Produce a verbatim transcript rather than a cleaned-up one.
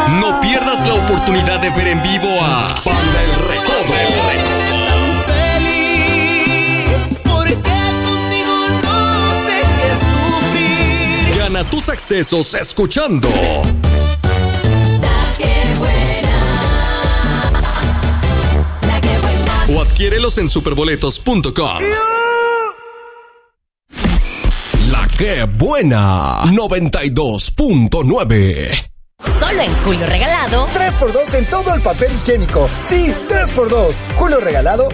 No pierdas la oportunidad de ver en vivo a Banda El Recodo. Gana tus accesos escuchando La que buena, la que buena. o adquiérelos en superboletos punto com. La que buena noventa y dos punto nueve. Solo en Julio Regalado. tres por dos en todo el papel higiénico. Sí, tres por dos. Julio Regalado